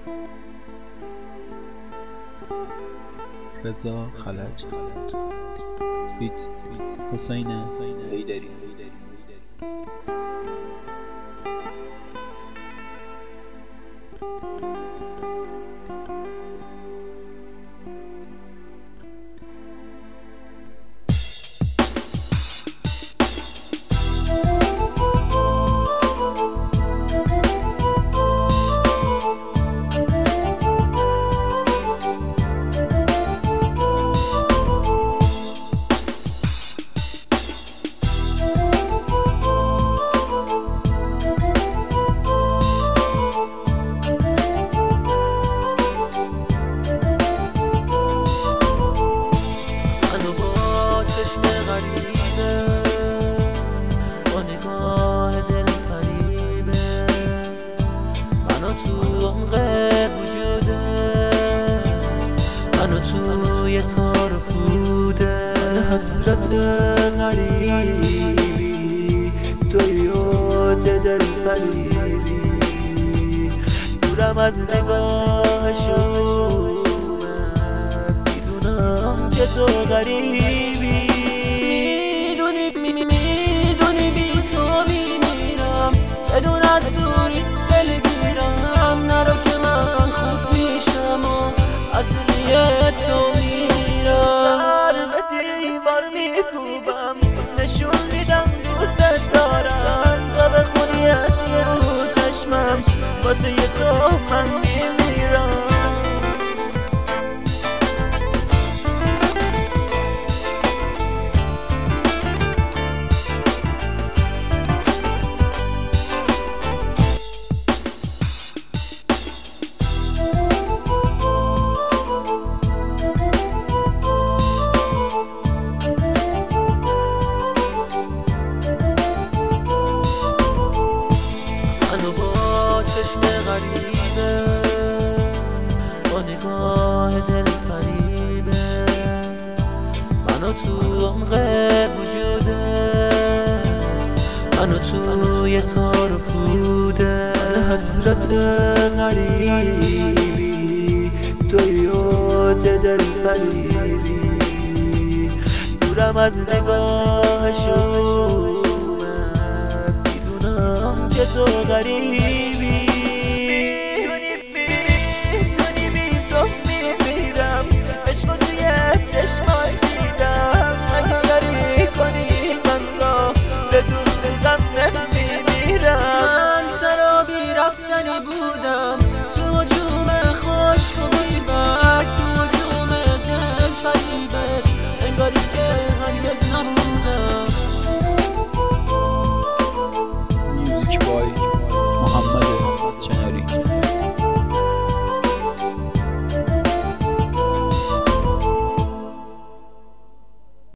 رضا خلج فیت حسین حیدری. توی تار بوده حسرت غریبی توی اوج دل فریبی دورم از نگاهشون میدونم که تو غریبی میدونی بی تو میمیرم بدون از دوری دل گیرم نرو که من خوب میشم و از دنیای تو میرم به دیوار میکوبم نشون میدم دوست دارم تا بخونی اسم رو چشمم واسه تو من میمیرم چشم غریبه با نگاه دل فریبه منو تو عمق وجوده منو توی تار پوده حسرت غریبی توی اوج دل فریبی دورم از نگاهشون میدونم که تو غریبی